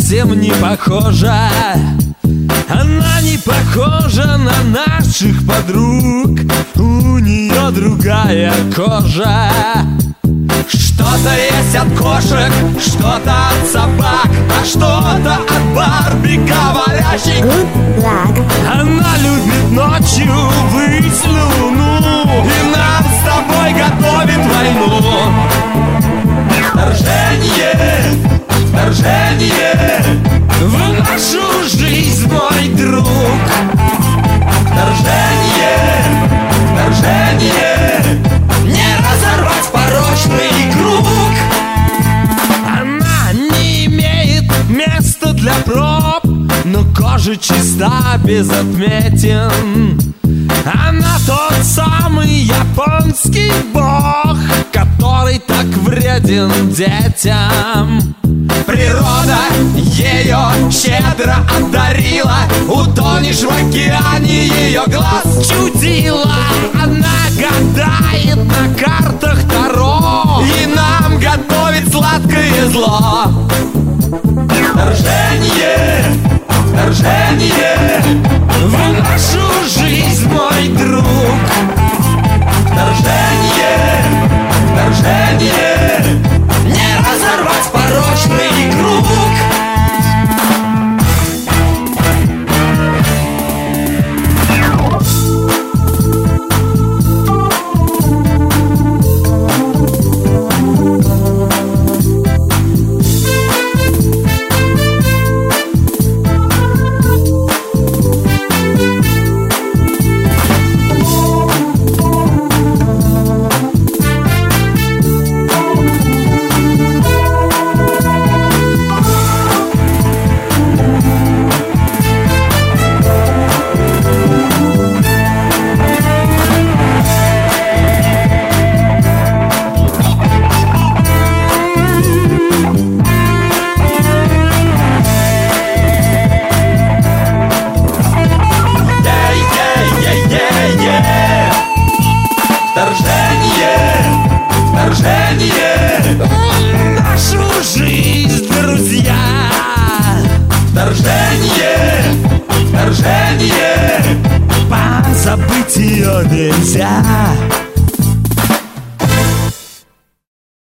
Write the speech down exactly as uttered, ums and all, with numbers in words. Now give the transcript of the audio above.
совсем не похожа. Она не похожа на наших подруг. У нее другая кожа. Что-то есть от кошек, что-то от собак, а что-то от Барби говорящей. Она любит ночью выть луну и нам с тобой готовит войну. Вторжение, вторжение в нашу жизнь, мой друг. Вторжение, вторжение, не разорвать порочный круг. Она не имеет места для проб, но кожа чиста без отметин. Она тот самый японский бог, который так вреден детям. Природа ее щедро одарила, утонешь в океане ее глаз чудила. Она гадает на картах Таро и нам готовит сладкое зло. Вторжение, вторжение в нашу жизнь, мой друг. Вторжение, вторжение, не разорвать порочный круг. Нашу жизнь, друзья. Вторжение, вторжение, позабыть ее нельзя.